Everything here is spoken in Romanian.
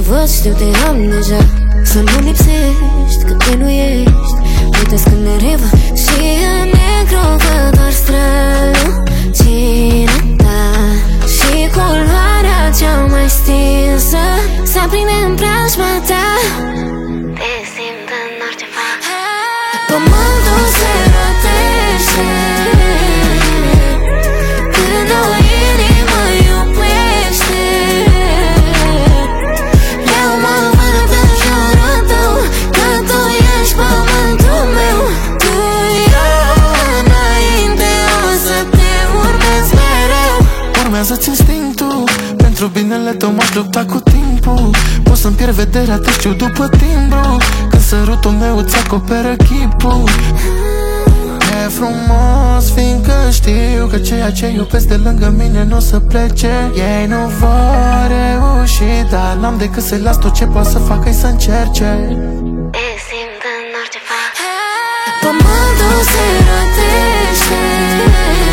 văd, știu, te am deja. Să nu lipsești cât de nu ești. Uite-ți când ne revă și în negru văd doar strălucirea și culoarea cea mai stinsă se aprinde în preajma ta. Te simt în orice fac. Pământul se rotește când o inimă iubește. Eu mă văd în jurul tău, că tu ești pământul meu. Tu eu înainte o să te urmez mereu. Urmează-ți instinctul, pentru binele tău m-aș lupta cu timpul. Poți să-mi pierd vederea, te știu după timbru, când sărutul meu îți acoperă chipul. E frumos, fiindcă știu că ceea ce iubesc de lângă mine nu o să plece. Ei nu vor reuși, dar n-am decât să-i las tot ce poate să facă-i să încerce. Te simt în orice fac. Pământul se rotește